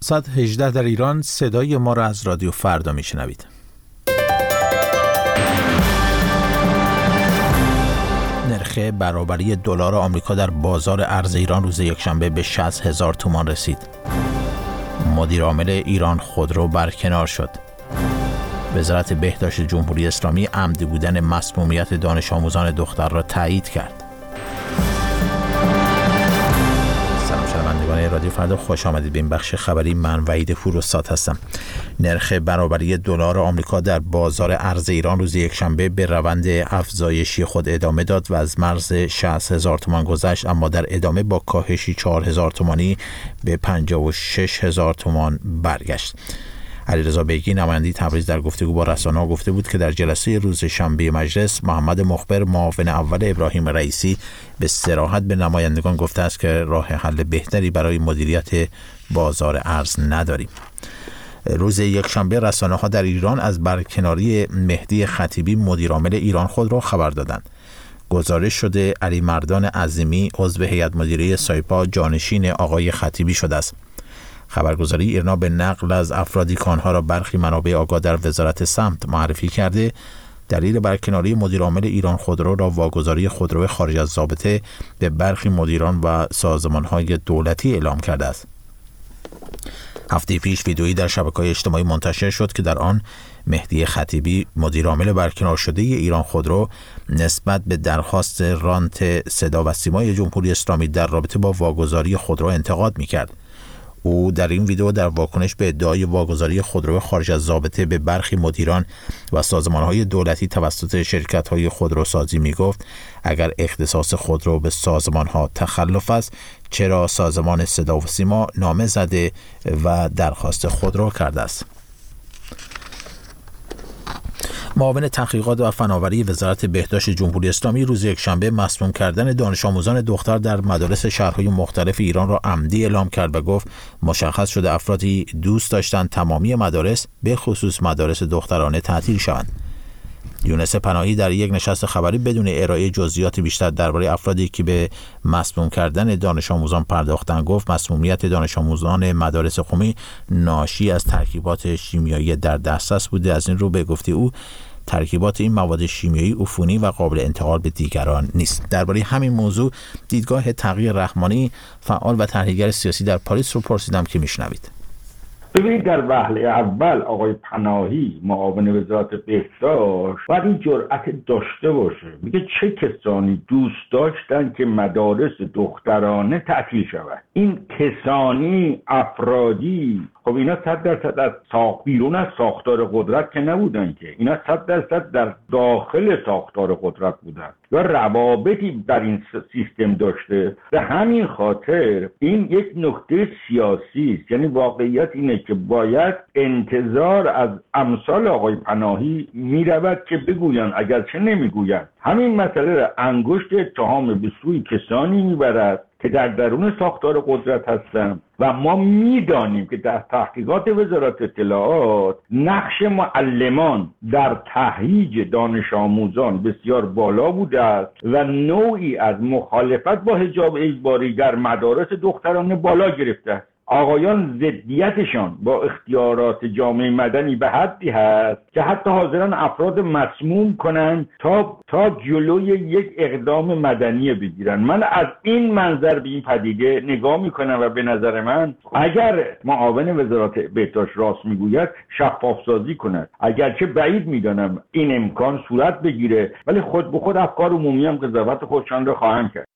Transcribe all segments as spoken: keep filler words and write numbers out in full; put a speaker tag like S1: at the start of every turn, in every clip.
S1: ساعت هجده در ایران. صدای ما را از رادیو فردا میشنوید. نرخ برابری دلار آمریکا در بازار ارز ایران روز یکشنبه به شصت هزار تومان رسید. مدیر عامل ایران خودرو برکنار شد. وزارت بهداشت جمهوری اسلامی عمدی بودن مسمومیت دانش آموزان دختر را تایید کرد. سلام شنوندگان رادیو فردا، خوش آمدید به این بخش خبری. من وحید فروسات هستم. نرخ برابری دلار آمریکا در بازار ارز ایران روز یکشنبه به روند افزایشی خود ادامه داد و از مرز شصت هزار تومان گذشت، اما در ادامه با کاهشی چهار هزار تومانی به پنجاه و شش هزار تومان برگشت. علیرضا بیگی نماینده تبریز در گفتگو با رسانه‌ها گفته بود که در جلسه روز شنبه مجلس محمد مخبر معاون اول ابراهیم رئیسی به صراحت به نمایندگان گفته است که راه حل بهتری برای مدیریت بازار ارز نداریم. روز یکشنبه رسانه‌ها در ایران از برکناری مهدی خطیبی مدیر عامل ایران خودرو خبر دادند. گزارش شده علی مردان عظیمی عضو هیئت مدیره سایپا جانشین آقای خطیبی شده است. خبرگزاری ایرنا به نقل از افرادی که آنها را برخی منابع آگاه در وزارت سمت معرفی کرده، دلیل برکناری مدیر عامل ایران خودرو را واگذاری خودرو خارج از ضابطه به برخی مدیران و سازمان‌های دولتی اعلام کرده است. هفته پیش ویدئویی در شبکه‌های اجتماعی منتشر شد که در آن مهدی خطیبی مدیر عامل برکنار شده ایران خودرو نسبت به درخواست رانت صدا و سیمای جمهوری اسلامی در رابطه با واگذاری خودرو انتقاد می‌کرد. او در این ویدئو در واکنش به ادعای واگذاری خودرو خارج از ضابطه به برخی مدیران و سازمان‌های دولتی توسط شرکت‌های خودروسازی می‌گفت اگر اختصاص خودرو به سازمان‌ها تخلف است، چرا سازمان صدا و سیما نامه زده و درخواست خودرو کرده است؟ معاون تحقیقات و فناوری وزارت بهداشت جمهوری اسلامی روز یکشنبه مسموم کردن دانش آموزان دختر در مدارس شهرهای مختلف ایران را عمدی اعلام کرد و گفت مشخص شده افرادی دوست داشتند تمامی مدارس به خصوص مدارس دخترانه تعطیل شوند. یونس پناهی در یک نشست خبری بدون ارائه جزئیات بیشتر درباره افرادی که به مسموم کردن دانش آموزان پرداختند گفت مسمومیت دانش آموزان مدارس قومی ناشی از ترکیبات شیمیایی در دسترس بوده. از این رو به گفته او ترکیبات این مواد شیمیایی عفونی و قابل انتقال به دیگران نیست. درباره همین موضوع دیدگاه تقی رحمانی فعال و تحلیلگر سیاسی در پاریس رو پرسیدم که میشنوید.
S2: ببینید، در وهله اول آقای پناهی معاون وزارت بهداشت باید این جرأت داشته باشه، میگه چه کسانی دوست داشتن که مدارس دخترانه تعطیل شود. این کسانی افرادی خب اینا صد درصد از ساخت بیرون از ساختار قدرت که نبودن، که اینا صد درصد در داخل ساختار قدرت بودن و روابطی در این سیستم داشته. به همین خاطر این یک نکته سیاسی است. یعنی واقعیت اینه که باید انتظار از امثال آقای پناهی میرود که بگویند، اگرچه نمیگویند. همین مسئله را انگشت اتهام به سوی کسانی میبرد که در درون ساختار قدرت هستند و ما میدانیم که در تحقیقات وزارت اطلاعات نقش معلمان در تهییج دانش آموزان بسیار بالا بوده است و نوعی از مخالفت با حجاب اجباری در مدارس دخترانه بالا گرفته است. آقایان ضدیتشان با اختیارات جامعه مدنی به حدی هست که حتی حاضرن افراد مسموم کنند تا تا جلوی یک اقدام مدنی بگیرن. من از این منظر به این پدیده نگاه میکنم و به نظر من اگر معاون وزارت بهداشت راست میگوید شفاف سازی کند. اگرچه بعید میدانم این امکان صورت بگیره، ولی خود به خود افکار عمومی هم قضاوت خودشان را خواهند کرد.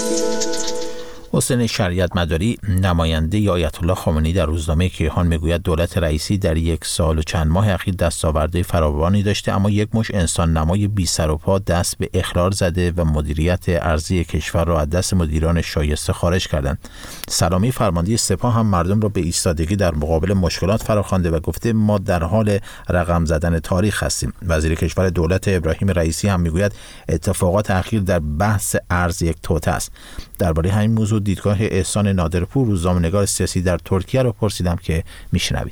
S1: حسین شریعت مداری نماینده آیت الله خامنه‌ای در روزنامه کیهان میگوید دولت رئیسی در یک سال و چند ماه اخیر دستاوردهای فراوانی داشته، اما یک مشت انسان نمای بی سر و پا دست به اخلال زده و مدیریت ارضی کشور را از دست مدیران شایسته خارج کردند. سلامی فرمانده سپاه هم مردم را به ایستادگی در مقابل مشکلات فراخوانده و گفته ما در حال رقم زدن تاریخ هستیم. وزیر کشور دولت ابراهیم رئیسی هم میگوید اتفاقات اخیر در بحث ارز یک توطئه است. درباره همین موضوع دیدگاه احسان نادرپور روزنامه‌نگار سیاسی در ترکیه رو پرسیدم که میشنوید.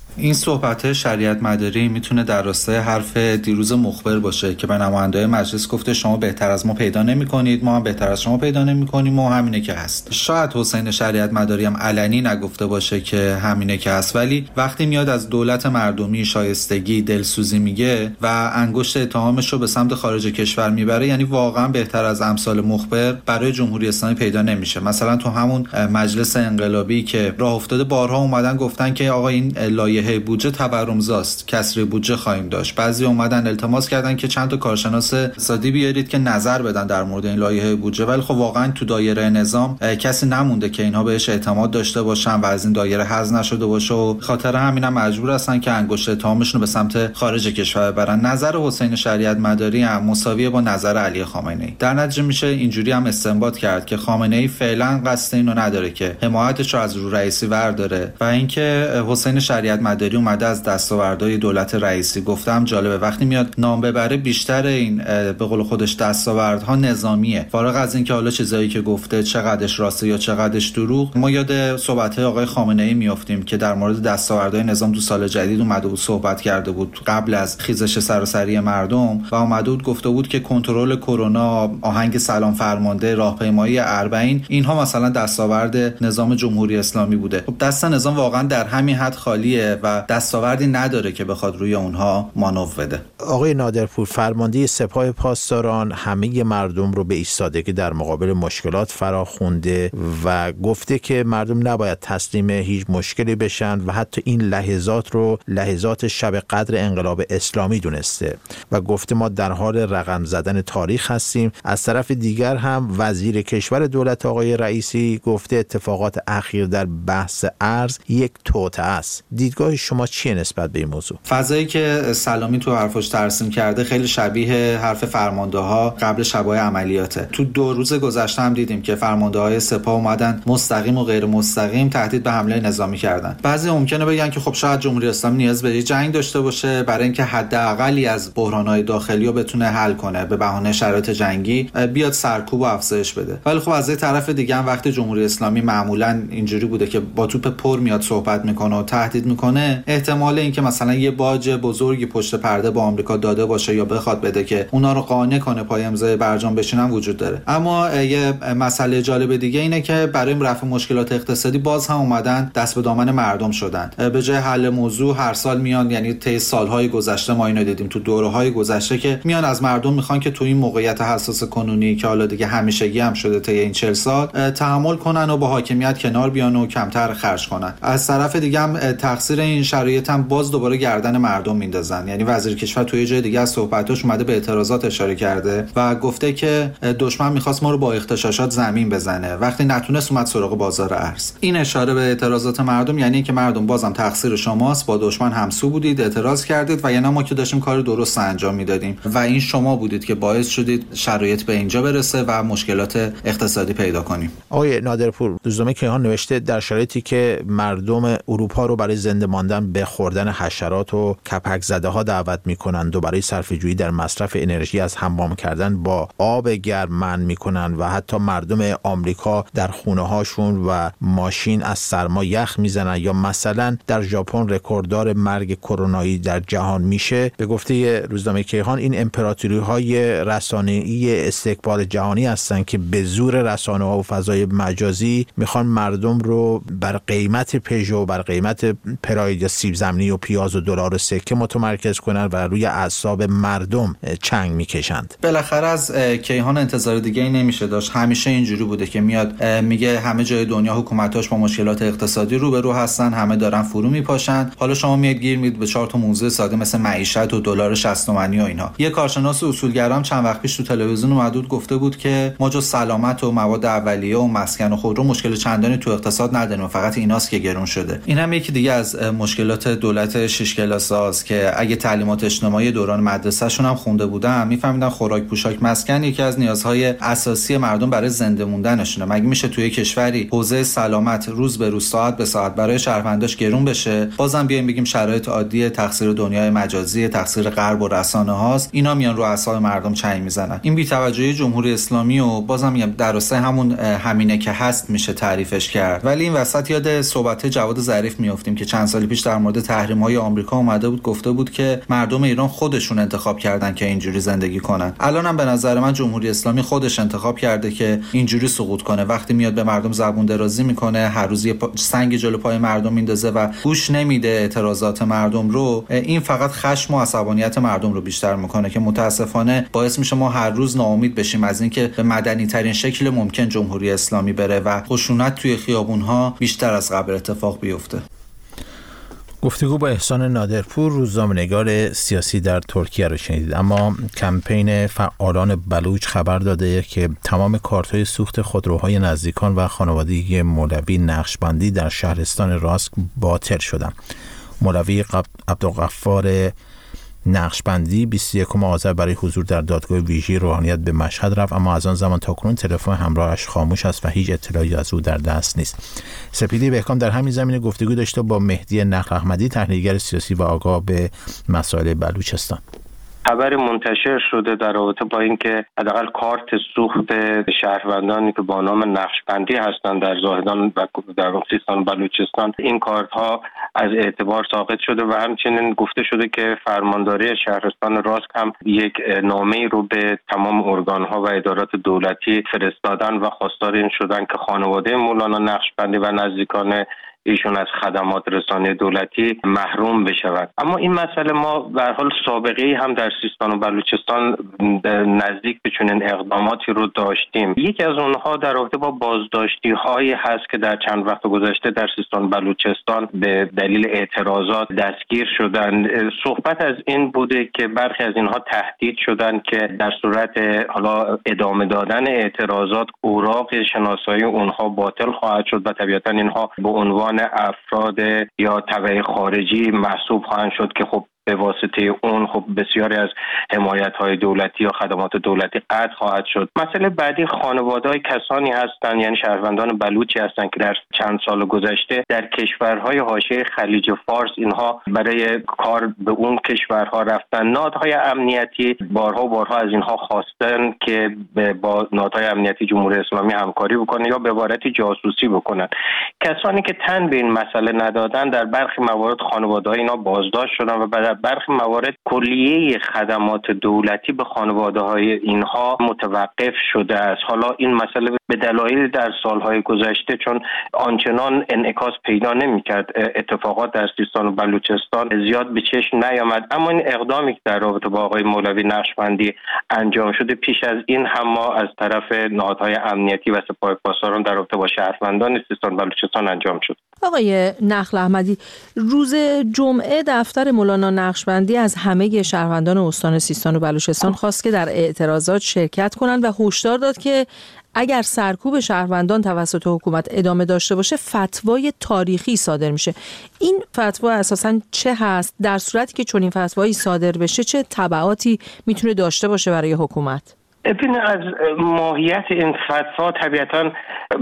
S3: این صحبت شریعت مداری میتونه در راستای حرف دیروز مخبر باشه که به نماینده‌های مجلس گفته شما بهتر از ما پیدا نمی‌کنید، ما هم بهتر از شما پیدا نمی‌کنیم و همینه که هست. شاید حسین شریعت مداری هم علنی نگفته باشه که همینه که هست، ولی وقتی میاد از دولت مردمی شایستگی، دلسوزی میگه و انگشت اتهامش رو به سمت خارج کشور میبره، یعنی واقعا بهتر از امثال مخبر برای جمهوری اسلامی پیدا نمیشه. مثلا تو همون مجلس انقلابی که راه افتاده بارها اومدن گفتن که آقا این لایحه بودجه تورمزاست، کسری بودجه خواهیم داشت. بعضی اومدن التماس کردن که چند تا کارشناس اقتصادی بیارید که نظر بدن در مورد این لایحه بودجه، ولی خب واقعا تو دایره نظام کسی نمونده که اینها بهش اعتماد داشته باشن و از این دایره حذف نشده باشه و خاطر همینم مجبور هستن که انگشت اتهامشون رو به سمت خارج کشور ببرن. نظر حسین شریعت مداری هم مساویه با نظر علی خامنه‌ای. در نتیجه میشه اینجوری هم استنباط کرد که خامنه‌ای فعلا قصد اینو نداره که حمایتش رو از رو رئیسی ورداره و اینکه حسین شریعت مداری اومده از دستاوردهای دولت رئیسی. گفتم جالبه وقتی میاد نام ببره بیشتر این به قول خودش دستاوردها نظامیه، فارغ از اینکه حالا چیزایی که گفته چقدرش راسته یا چقدرش دروغ. ما یاد صحبت‌های آقای خامنه‌ای میافتیم که در مورد دستاوردهای نظام تو سال جدید اومده بود صحبت کرده بود قبل از خیزش سراسری مردم و اومده بود گفته بود که کنترل کرونا، آهنگ سلام فرمانده، راهپیمایی اربعین، اینها مثلا دستاورد نظام جمهوری اسلامی بوده. خب دست نظام واقعا در همین حد خالیه و دستاوردی نداره که بخواد روی اونها مانور بده.
S1: آقای نادرپور، فرمانده سپاه پاسداران همه مردم رو به ایستادگی در مقابل مشکلات فراخونده و گفته که مردم نباید تسلیم هیچ مشکلی بشن و حتی این لحظات رو لحظات شب قدر انقلاب اسلامی دونسته و گفته ما در حال رقم زدن تاریخ هستیم. از طرف دیگر هم وزیر کشور دولت آقای رئیسی گفته اتفاقات اخیر در بحث ارز یک توطئه است. دیدگاه شما چیه نسبت به این موضوع؟
S3: فضایی که سلامی تو حرفش ترسیم کرده خیلی شبیه حرف فرمانده‌ها قبل شبای عملیاته. تو دو روز گذشته هم دیدیم که فرمانده‌های سپاه اومدن مستقیم و غیر مستقیم تهدید به حمله نظامی کردن. بعضی ممکنه بگن که خب شاید جمهوری اسلامی نیاز به جنگ داشته باشه برای اینکه حداقلی از بحران‌های داخلی رو بتونه حل کنه، به بهانه شرایط جنگی بیاد سرکوب و افزایش بده. ولی خب از یه طرف دیگه هم وقتی جمهوری اسلامی معمولاً اینجوری بوده که با توپ پر میاد صحبت میکنه و تهدید میکنه، احتمال اینکه مثلا یه باج بزرگی پشت پرده با آمریکا داده باشه یا بخواد بده که اونا رو قانع کنه پای امضای برجام بشینن وجود داره. اما یه مسئله جالب دیگه اینه که برای رفع مشکلات اقتصادی باز هم اومدن دست به دامن مردم شدن. به جای حل موضوع هر سال میان، یعنی طی سالهای گذشته ما اینو دیدیم تو دوره‌های گذشته که میان از مردم میخوان که تو این موقعیت حساس کنونی که حالا دیگه همیشگی هم شده طی این چهل سال تحمل کنن و با حاکمیت کنار بیان و کمتر خرج کنن. از طرف دیگه هم تقصیر این شرایط هم باز دوباره گردن مردم میندازن. یعنی وزیر کشور توی جای دیگه از صحبتاش اومده به اعتراضات اشاره کرده و گفته که دشمن میخواست ما رو با اغتشاشات زمین بزنه وقتی نتونست اومد سراغ بازار ارز. این اشاره به اعتراضات مردم یعنی که مردم بازم تقصیر شماست، با دشمن همسو بودید، اعتراض کردید و یعنی ما که داشتیم کار درست انجام میدادیم و این شما بودید که باعث شدید شرایط به اینجا برسه و مشکلات اقتصادی پیدا کنیم.
S1: آقای نادرپور، روزنامه کیهان نوشته در شرایطی که مردم اروپا رو برای زنده ماندن به خوردن حشرات و کپک زده ها دعوت میکنند و برای صرفه‌جویی در مصرف انرژی از حمام کردن با آب گرم منع میکنند و حتی مردم آمریکا در خونه هاشون و ماشین از سرما یخ میزنن یا مثلا در ژاپن رکورددار مرگ کرونایی در جهان میشه. به گفته روزنامه کیهان این امپراتوری های رسانه‌ای استکبار جهانی هستند که به زور رسانه ها و فضای مجازی میخوان مردم رو بر قیمت پژو، بر قیمت پراید یا سیب زمینی و پیاز و دلار و سکه متمرکز کنن و روی اعصاب مردم چنگ میکشند.
S3: بالاخره از کیهان انتظار دیگه ای نمیشه داشت. همیشه اینجوری بوده که میاد میگه همه جای دنیا حکومتاش با مشکلات اقتصادی روبرو هستن، همه دارن فرو میپاشن. حالا شما میاد گیر میدید به چهار تا موضوع ساده مثل معیشت و دلار شصت تومانی و اینا. یه کارشناس اصولگرام چند وقت پیش تو تلویزیون اومد گفته بود که ما جز سلامت و مواد اولیه و مسکن و خودرو مشکل چندانی تو اقتصاد نداریم، فقط ایناست که گرون شده. این هم یکی دیگه از مشکلات دولت شش کلاساست که اگه تعلیمات اجتماعی دوران مدرسه‌شون هم خونده بودن میفهمیدن خوراک، پوشاک، مسکن یکی از نیازهای اساسی مردم برای زنده موندنشونه. مگه میشه توی کشوری حوزه سلامت روز به روز ساعت به ساعت برای شهرونداش گرون بشه بازم بیایم بگیم شرایط عادیه، تقصیر دنیای مجازی، تقصیر غرب و رسانه هاست، اینا میان رو اعصاب مردم چنگ میزنن. این بی‌توجهی جمهوری اسلامی و بازم میگم در راستای همون همینه که هست میشه تعریفش کرد. ولی این وسط یاد صحبت جواد ظریف میافتیم که چند سال سال پیش در مورد تحریم‌های آمریکا اومده بود گفته بود که مردم ایران خودشون انتخاب کردن که اینجوری زندگی کنن. الانم به نظر من جمهوری اسلامی خودش انتخاب کرده که اینجوری سقوط کنه. وقتی میاد به مردم زبون درازی میکنه، هر روز یه سنگ جلو پای مردم میندازه و گوش نمیده اعتراضات مردم رو، این فقط خشم و عصبانیت مردم رو بیشتر میکنه که متاسفانه باعث میشه ما هر روز ناامید بشیم از اینکه به مدنی ترین شکل ممکن جمهوری اسلامی بره و خشونت توی خیابون‌ها بیشتر از قبل اتفاق بیفته.
S1: گفتگو با احسان نادرپور، روزنامه‌نگار سیاسی در ترکیه رو شنیدید. اما کمپین فعالان بلوچ خبر داده که تمام کارت‌های سوخت خودروهای نزدیکان و خانوادگی مولوی نقشبندی در شهرستان راسک باطل شدند. مولوی عبدالغفار نقشبندی بیست و یکم آذر برای حضور در دادگاه ویژه روحانیت به مشهد رفت، اما از آن زمان تا کنون تلفن همراهش خاموش است و هیچ اطلاعی از او در دست نیست. سپیدی بهکام در همین زمینه گفتگو داشته با مهدی نخل احمدی، تحلیلگر سیاسی و آگاه به مسائل بلوچستان.
S4: خبر منتشر شده در رابطه با اینکه حداقل کارت سوخت شهروندانی که با نام نقشبندی هستند در زاهدان و در سیستان و بلوچستان، این کارت ها از اعتبار ساقط شده و همچنین گفته شده که فرمانداری شهرستان راسک هم یک نامه‌ای رو به تمام ارگان ها و ادارات دولتی فرستادن و خواستار این شدن که خانواده مولانا نقشبندی و نزدیکان ایشون از خدمات رسانه دولتی محروم بشود. اما این مسئله ما به هر حال سابقه هم در سیستان و بلوچستان نزدیک به چنین اقداماتی رو داشتیم. یکی از اونها در رابطه با بازداشتی هایی هست که در چند وقت گذشته در سیستان و بلوچستان به دلیل اعتراضات دستگیر شدن. صحبت از این بوده که برخی از اینها تهدید شدن که در صورت حالا ادامه دادن اعتراضات اوراق شناسایی اونها باطل خواهد شد و طبیعتا اینها به عنوان افراد یا تبع خارجی محسوب خواهند شد که خب به واسطه اون خب بسیاری از حمایت‌های دولتی یا خدمات دولتی قطع خواهد شد. مسئله بعدی خانواده‌های کسانی هستند، یعنی شهروندان بلوچی هستند که در چند سال گذشته در کشورهای حاشیه خلیج فارس اینها برای کار به اون کشورها رفتن. نهادهای امنیتی بارها و بارها از اینها خواستن که با نهادهای امنیتی جمهوری اسلامی همکاری بکنن یا به عبارتی جاسوسی بکنن. کسانی که تن به این مسئله ندادن در برخی موارد خانواده‌های اینا بازداشت شدن و بعد برخی موارد کلیه خدمات دولتی به خانواده‌های اینها متوقف شده است. حالا این مسئله به دلایل در سالهای گذشته چون آنچنان انعکاس پیدا نمی‌کرد، اتفاقات در سیستان و بلوچستان زیاد به چشم نیامد، اما این اقدامی که در رابطه با آقای مولوی نقشبندی انجام شده پیش از این هم ما از طرف نهادهای امنیتی و سپاه پاسداران در رابطه با شهروندان سیستان و بلوچستان انجام شد.
S5: آقای نخل احمدی، روز جمعه دفتر مولانا نقشبندی از همه شهروندان استان سیستان و بلوچستان خواست که در اعتراضات شرکت کنند و هشدار داد که اگر سرکوب شهروندان توسط حکومت ادامه داشته باشه فتوای تاریخی صادر میشه. این فتوا اساساً چه هست؟ در صورتی که چنین فتوایی صادر بشه چه تبعاتی میتونه داشته باشه برای حکومت؟
S4: ببین، از ماهیت این فتوا طبیعتا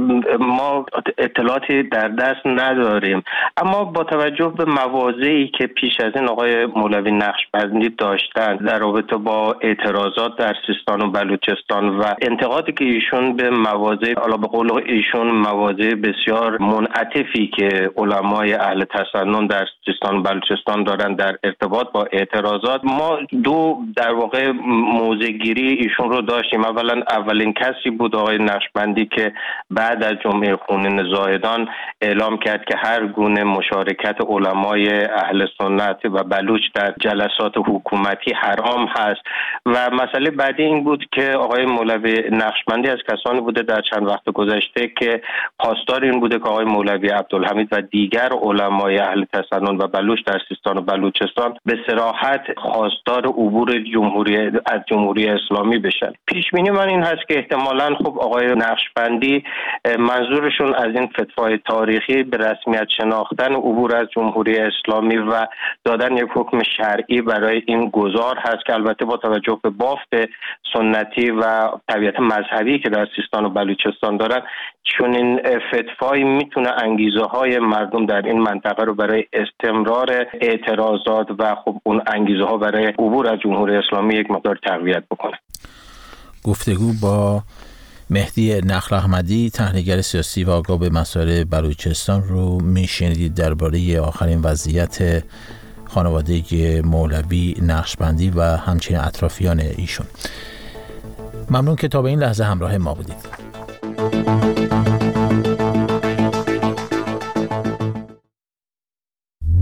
S4: ما اطلاعاتی در دست نداریم، اما با توجه به مواضعی که پیش از این آقای مولوی نقشبندی داشتن در رابطه با اعتراضات در سیستان و بلوچستان و انتقادی که ایشون به مواضع، حالا به قول ایشون مواضع بسیار منعطفی که علمای اهل تسنن در سیستان و بلوچستان دارن در ارتباط با اعتراضات، ما دو در واقع موضع‌گیری ایشون رو داشتیم. اولا اولین کسی بود آقای نقشبندی که بعد از جمعه خونین زاهدان اعلام کرد که هر گونه مشارکت علمای اهل سنت و بلوچ در جلسات حکومتی حرام هست. و مسئله بعدی این بود که آقای مولوی نقشبندی از کسانی بوده در چند وقت گذشته که خواستار این بوده که آقای مولوی عبدالحمید و دیگر علمای اهل تسنن و بلوچ در سیستان و بلوچستان به صراحت خواستار عبور جمهوری از جمهوری اسلامی بشن. پیش بینی من این هست که احتمالاً خب آقای نقشبندی منظورشون از این فتوای تاریخی به رسمیت شناختن عبور از جمهوری اسلامی و دادن یک حکم شرعی برای این گذار هست که البته با توجه به بافت سنتی و طبیعت مذهبی که در سیستان و بلوچستان دارن، چون این فتوایی میتونه انگیزه های مردم در این منطقه رو برای استمرار اعتراضات و خب اون انگیزه ها برای عبور از جمهوری اسلامی یک مقدار تقویت بکنه.
S1: گفتگو با مهدی نخل احمدی، تحلیلگر سیاسی و آگاه به مسائل بلوچستان رو میشنیدید درباره آخرین وضعیت خانواده مولوی نقشبندی و همچنین اطرافیان ایشون. ممنون که تا به این لحظه همراه ما بودید.